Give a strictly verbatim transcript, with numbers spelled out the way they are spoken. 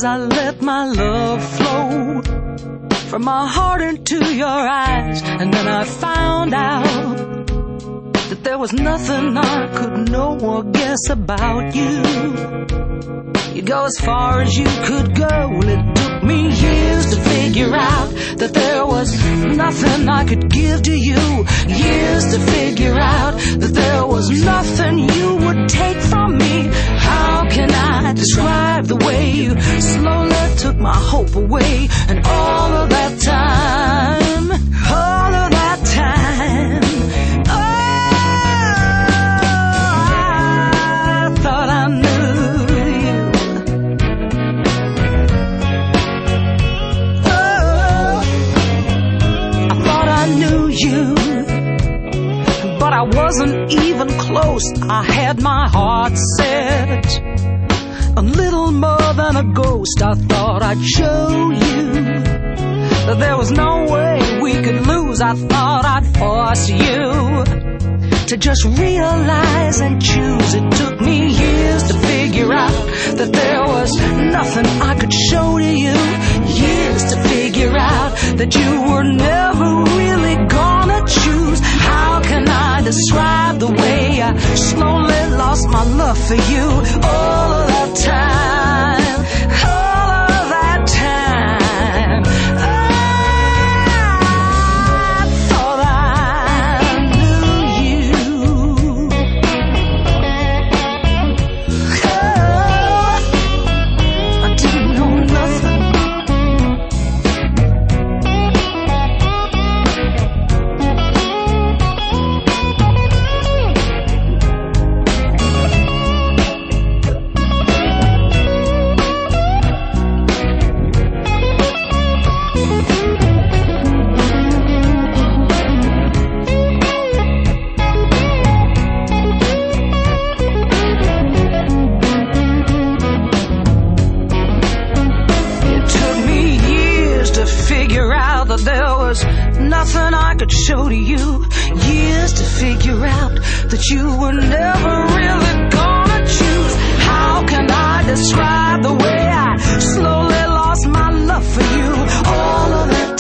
I let my love flow from my heart into your eyes. And then I found out that there was nothing I could know or guess about you. You go as far as you could go. Well, it took me years to figure out that there was nothing I could give to you. Years to figure out that there was nothing you would take from me. How can I describe the way you slowly took my hope away? And all of that time, all of that time, I wasn't even close. I had my heart set a little more than a ghost. I thought I'd show you that there was no way we could lose. I thought I'd force you to just realize and choose. It took me years to figure out that there was nothing I could show to you. Years to figure out that you were never really gonna choose. How can I describe the way I slowly lost my love for you? All of that time, all of that time, I thought I knew you. Oh, I didn't know nothing. There was nothing I could show to you. Years to figure out that you were never really gonna choose. How can I describe the way I slowly lost my love for you? All of that